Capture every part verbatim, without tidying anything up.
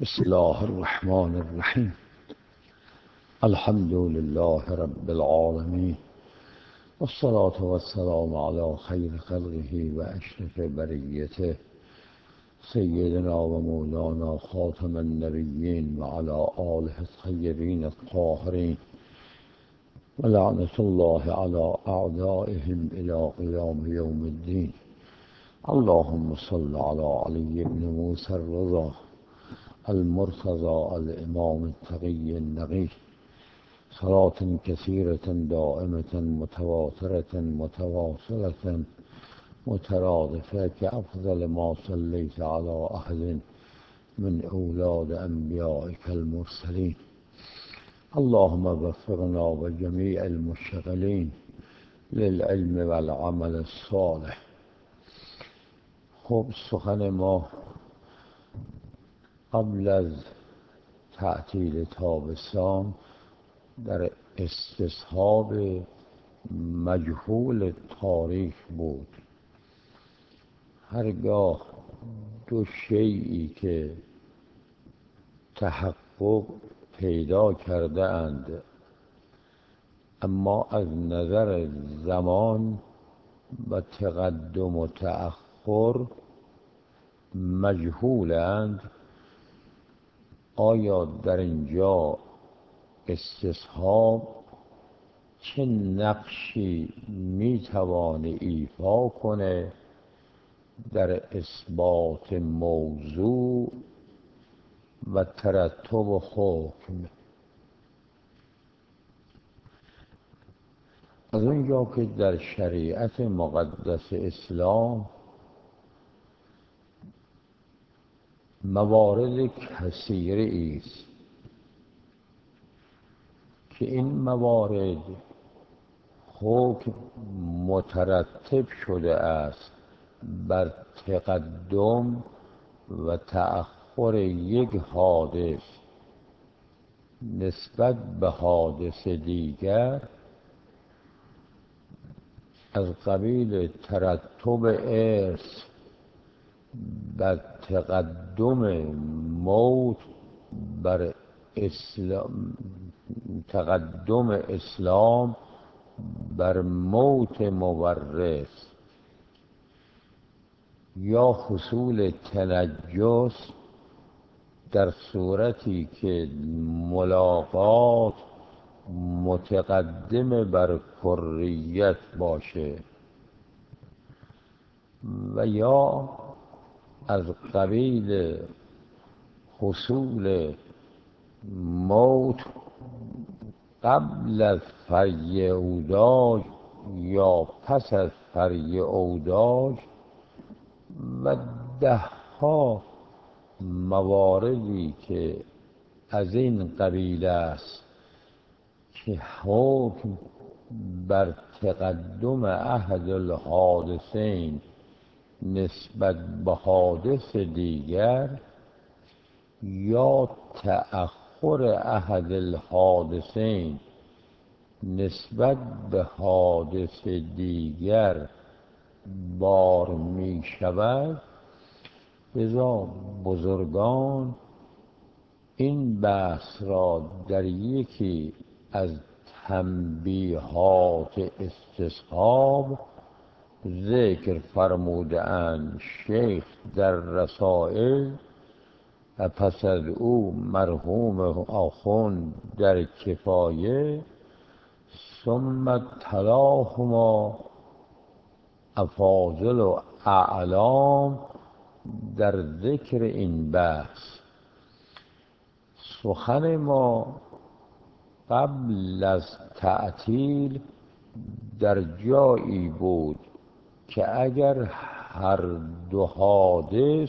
بسم الله الرحمن الرحیم. الحمد لله رب العالمین والصلاة والسلام على خیر خلقه و اشرف بریته سیدنا و مولانا خاتم النبیین و علی آله الطیبین الطاهرین و لعنة الله علی اعدائهم الی قیام یوم الدین. اللهم صل على علی بن موسی الرضا المرتضى الإمام التقي النقي صلاة كثيرة دائمة متواترة متواصلة مترادفة كأفضل ما صليت على أحد من أولاد أنبيائك المرسلين. اللهم وفقنا وجميع المشتغلين للعلم والعمل الصالح. خب سخن ما قبل از تعطیل تابستان در استصحاب مجهول تاریخ بود. هرگاه دو شیئی که تحقق پیدا کرده اند اما از نظر زمان و تقدم و تأخر مجهولند، آیا در اینجا استصحاب چه نقشی میتوانه ایفا کنه در اثبات موضوع و ترتب حکم؟ از اونجا که در شریعت مقدس اسلام موارد کثیره است که این موارد حکم مترتب شده است بر تقدم و تأخر یک حادث نسبت به حادث دیگر، از قبیل ترتب ارث بر تقدم موت بر اسلام، تقدم اسلام بر موت مورث، یا حصول تنجس در صورتی که ملاقات متقدم بر کریت باشه، و یا از قبیل حصول موت قبل از فری اوداج یا پس از فری اوداج، و ده ها مواردی که از این قبیل است که حکم بر تقدم احد الحادثین نسبت به حادث دیگر یا تأخر احد الحادثین نسبت به حادث دیگر بار می شود. لذا بزرگان این بحث را در یکی از تنبیهات استصحاب ذکر فرموده اند. شیخ در رسائل و پس از او مرحوم آخوند در کفایه، ثم تلاهما افاضل و اعلام در ذکر این بحث. سخن ما قبل از تعطیل در جایی بود که اگر هر دو حادث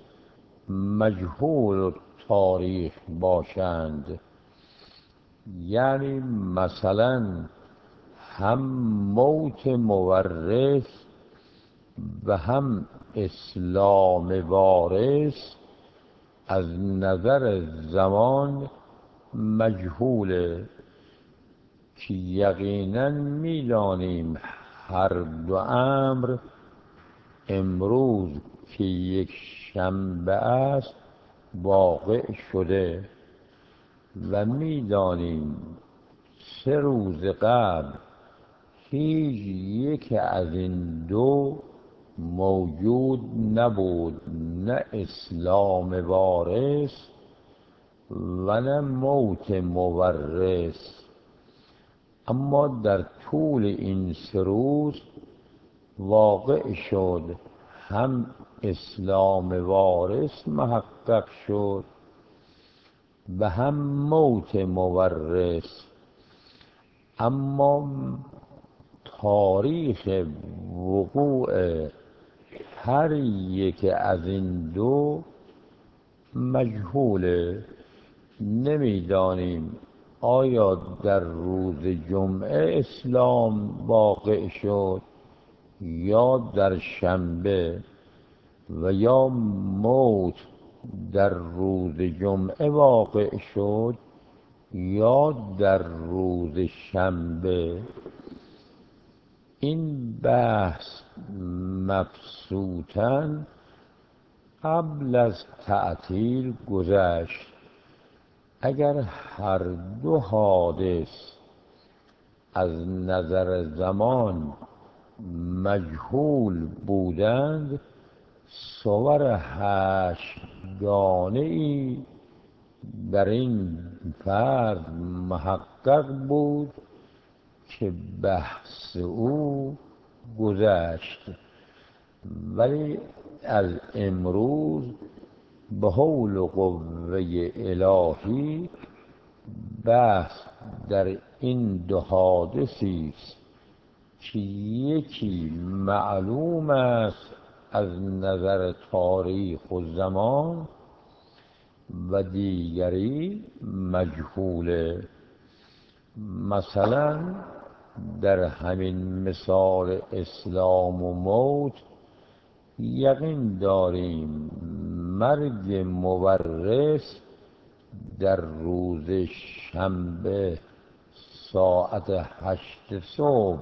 مجهول تاریخ باشند، یعنی مثلا هم موت مورث و هم اسلام وارث از نظر زمان مجهوله، که یقینا می‌دانیم هر دو امر امروز که یک شنبه است واقع شده و میدانیم سه روز قبل هیچ یک از این دو موجود نبود، نه اسلام وارث و نه موت مورث. اما در طول این سه روز واقع شد هم اسلام وارث محقق شد و هم موت مورث. اما تاریخ وقوع هر یک از این دو مجهوله. نمیدانیم آیا در روز جمعه اسلام واقع شد یا در شنبه، و یا موت در روز جمعه واقع شد یا در روز شنبه. این بحث مبسوطاً قبل از تعطیل گذشت. اگر هر دو حادث از نظر زمان مجهول بودند، صور هشتگانه ای در این فرد محقق بود که بحث او گذشت. ولی از امروز به حول و قوه الهی بحث در این دو حادثی است که یکی معلوم است از نظر تاریخ و زمان و دیگری مجهوله. مثلا در همین مثال اسلام و موت یقین داریم مرگ مورث در روز شنبه ساعت هشت صبح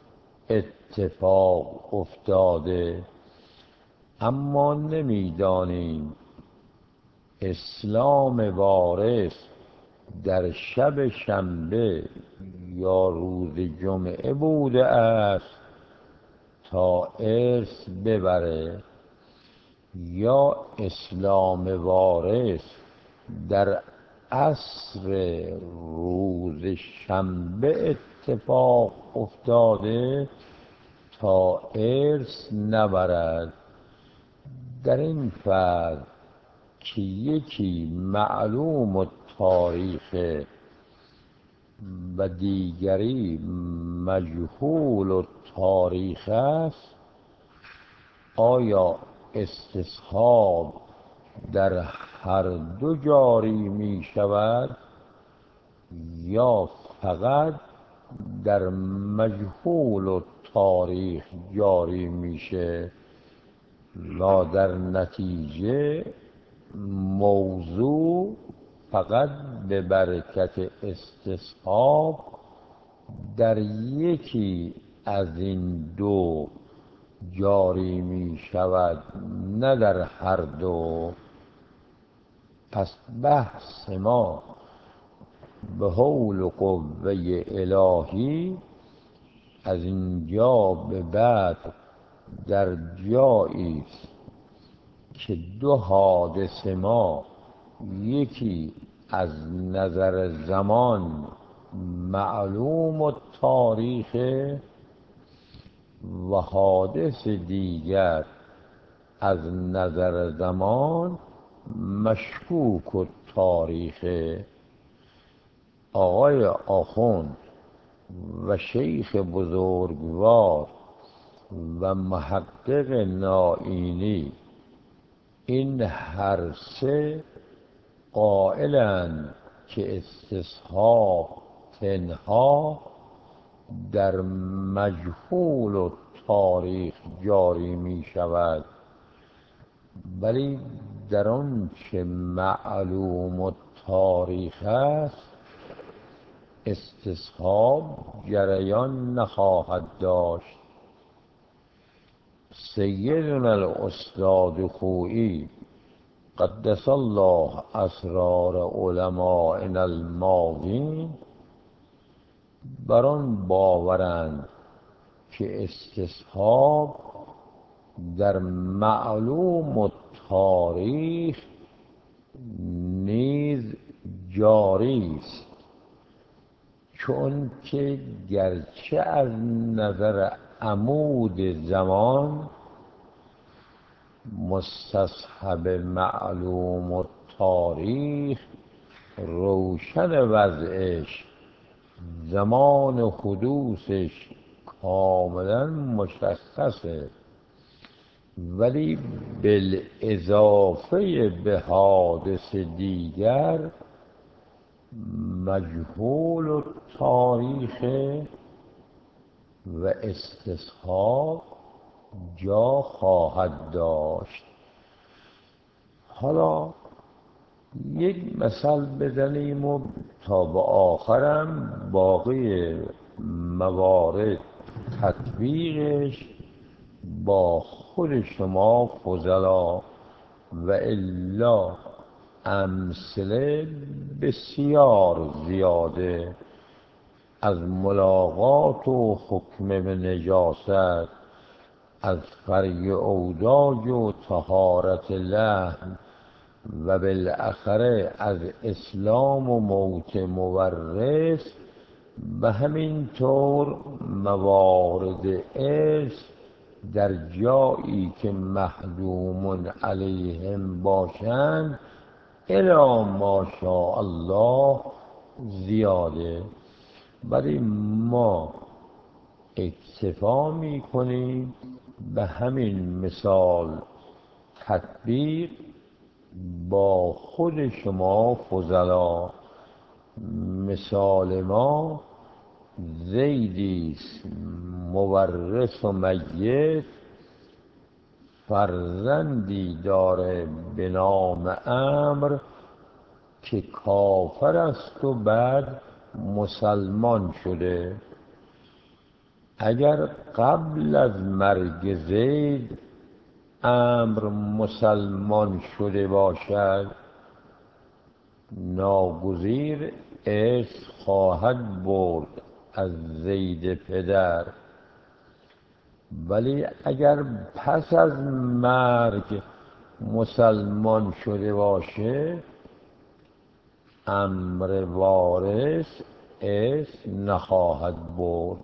اتفاق افتاده، اما نمیدانیم اسلام وارث در شب شنبه یا روز جمعه بوده است تا ارث ببره، یا اسلام وارث در عصر روز شنبه اتفاق افتاده تا ارث نبرد. در این فرد که یکی معلوم التاریخ و دیگری مجهول التاریخ است، آیا استصحاب در هر دو جاری می شود یا فقط در مجهول التاریخ جاری میشه و در نتیجه موضوع فقط به برکت استصحاب در یکی از این دو جاری می شود، نه در هر دو؟ پس بحث ما به حول و قوه الهی از اینجا به بعد در جایی است که دو حادث ما یکی از نظر زمان معلوم التاریخ و حادث دیگر از نظر زمان مشکوک التاریخ. آقای آخوند و شیخ بزرگوار و محقق نائینی این هر سه قائلند که استصحاب تنها در مجهول و تاریخ جاری می شود، ولی در آن که معلوم و تاریخ است استصحاب جریان نخواهد داشت. سیدنا الاستاد خویی قدس الله اسرار علمائنا الماضین بر آن باورند که استصحاب در معلوم و تاریخ نیز جاری است، چون که گرچه از نظر عمود زمان مستصحب معلوم و تاریخ روشن وضعش، زمان حدوثش کاملا مشخصه، ولی بالاضافه به حادث دیگر مجهول و تاریخ و استصحاب جا خواهد داشت. حالا یک مثل بزنیم و تا به آخرم باقی موارد تطبیقش با خود شما فضلا و الا امثله بسیار زیاده، از ملاقات و حکم به نجاست، از فرع اوداج و طهارت لحم و بالاخره از اسلام و موت مورث و همینطور موارد ارث در جایی که محلوم علیهم باشند الی ماشاء الله زیاده، ولی ما اکتفا می کنیم به همین مثال تطبیق با خود شما فضلا. مثال ما زیدیست مورث و میت، فرزندی داره به نام عمرو که کافر است و بعد مسلمان شده. اگر قبل از مرگ زید عمرو مسلمان شده باشد ناگزیر ارث خواهد برد از زید پدر، ولی اگر پس از مرگ مسلمان شده باشه عمرو وارث ارث نخواهد برد.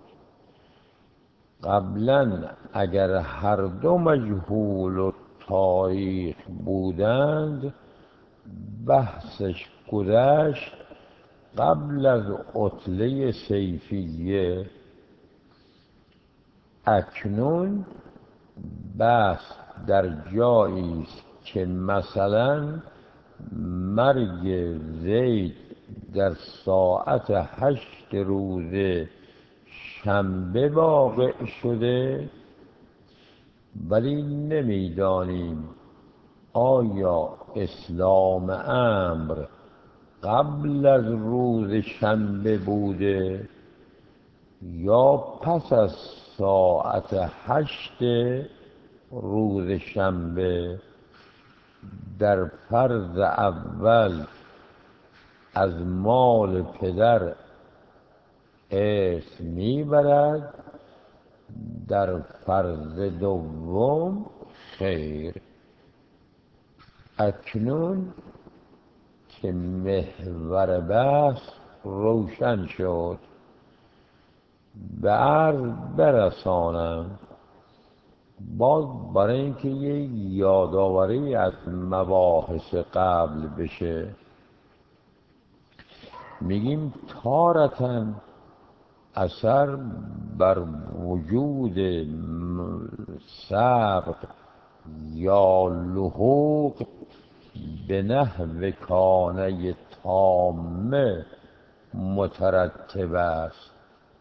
قبلا اگر هر دو مجهول و تاریخ بودند بحثش گذشت قبل از عطله صیفیه. اکنون بحث در جایی است که مثلا مرگ زید در ساعت هشت روز شنبه واقع شده، ولی نمیدانیم آیا اسلام عمرو قبل از روز شنبه بوده یا پس از ساعت هشت روز شنبه. در فرض اول از مال پدر ارث میبرد، در فرض دوم خیر. اکنون که محور بحث روشن شد به عرض برسانم، باز برای اینکه یک یادآوری از مباحث قبل بشه میگیم تارتن اثر بر وجود سبق یا لحوق به نحو کانه تامه مترتب است،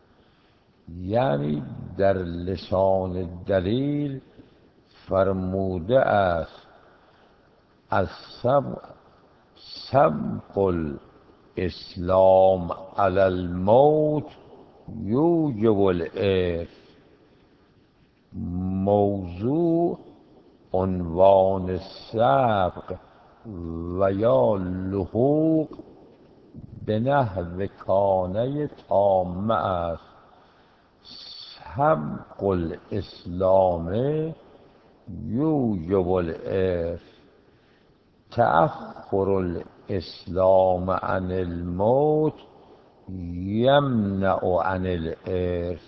یعنی در لسان دلیل فرموده است از سبق سبق الاسلام علی الموت یوجب الارث. موضوع عنوان سبق و یا لحوق به نحو کانه تامه است. سبق الاسلام یوجب الارث، تأخر الاسلام عن الموت یمنع عن الارث.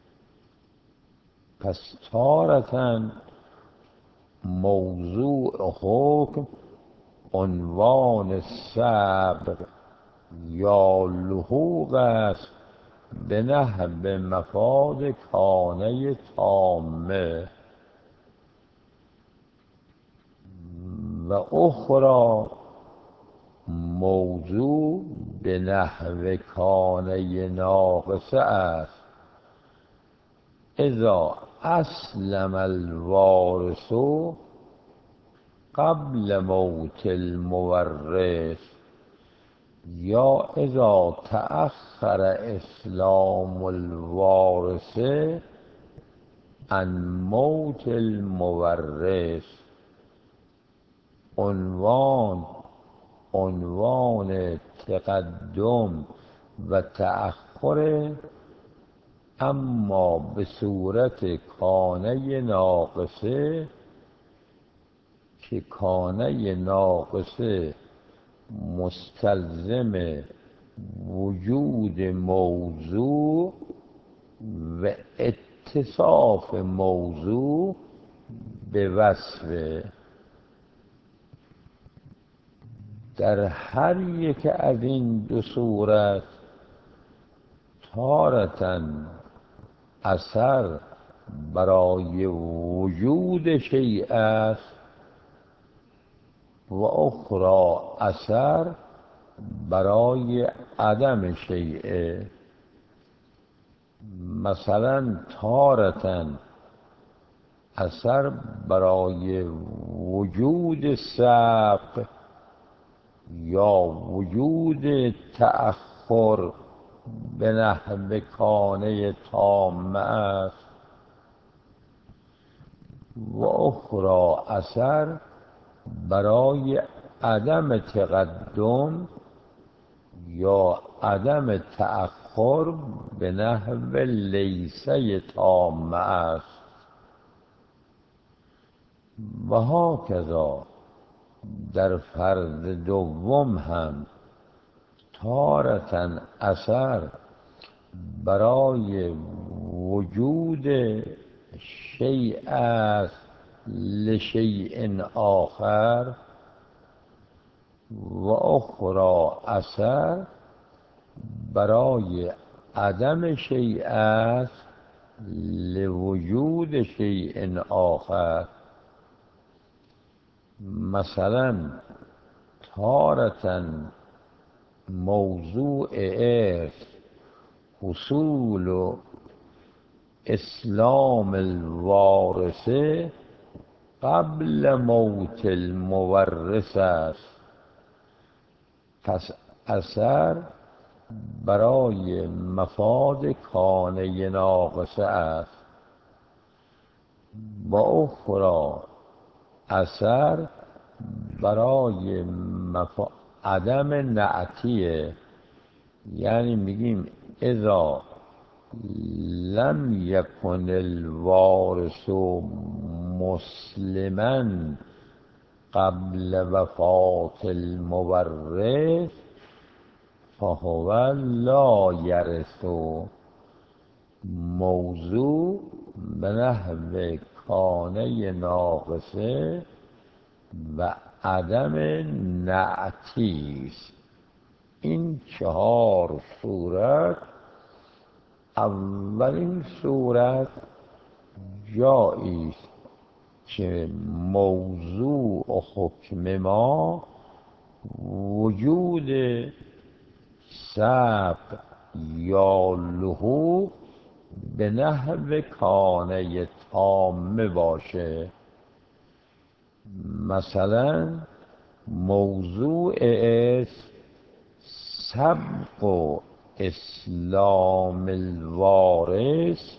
پس تارة موضوع حکم عنوان سبق یا لحوق است به نحو مفاد کانه تامه، و اخرى موضوع به نحو کانه ناقصه است. اذا اسلم الوارث قبل موت المورث، یا اذا تأخر اسلام الوارث عن موت المورث. عنوان عنوان تقدم و تأخر، اما به صورت کانه ناقصه، که کانه ناقصه مستلزم وجود موضوع و اتصاف موضوع به وصفه. در هر یک از این دو صورت تارة اثر برای وجود شیء است و اخرى اثر برای عدم شیء. مثلا تارة اثر برای وجود سبق یا وجود تأخر به نحو کانه تامه است، و اخرى اثر برای عدم تقدم یا عدم تأخر به نحو لیسه تامه است. و هاکذا در فرض دوم هم تارة اثر برای وجود شیء است لشیء آخر، و اخرى اثر برای عدم شیء است لوجود شیء آخر. مثلا تارة موضوع ارث حصول اسلام الوارث قبل موت المورث است. پس اثر برای مفاد کانه ناقصه است، و اخرى اثر برای مفاد عدم نعتیه. یعنی میگیم اذا لم یکن الوارث مسلما قبل وفات المورث فهو لا یرث. موضوع به نحو کانه ناقصه و عدم نعتی است. این چهار صورت، اولین صورت جایی است که موضوع و حکم ما وجود سبق یا لحوق به نحو کانه تامه باشه. مثلا موضوع است سبق و اسلام الوارث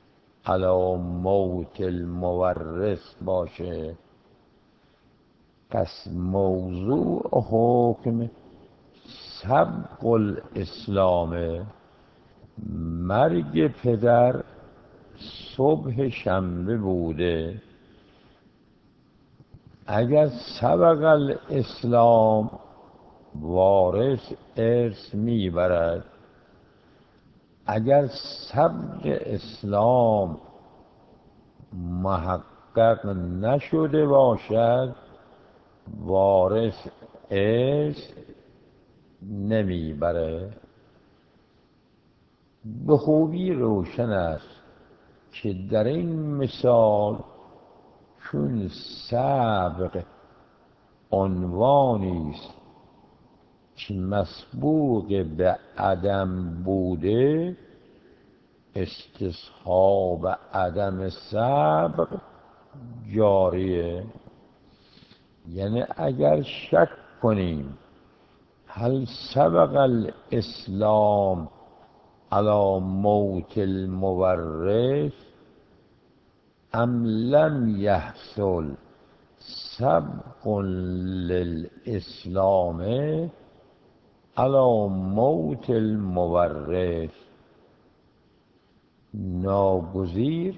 علی موت المورث باشه. پس موضوع حکم سبق الاسلام، مرگ پدر صبح شنبه بوده. اگر سبق الاسلام وارث ارث میبرد، اگر سبق اسلام محقق نشده باشد وارث ارث نمیبره. به خوبی روشن است که در این مثال چون سبق عنوانی است که مسبوق به عدم بوده، استصحاب عدم سبق جاریه. یعنی اگر شک کنیم هل سبق الاسلام علی موت المورث ام لم یحصل سبق للاسلام علی موت المورث، ناگزیر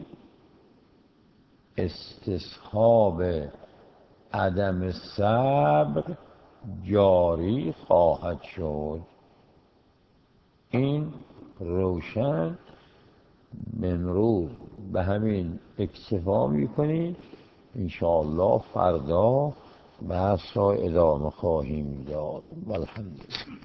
استصحاب عدم سبق جاری خواهد شد. این روشن. امروز به همین اکتفا میکنیم، انشاءالله فردا بحث را ادامه خواهیم داد. والحمدلله.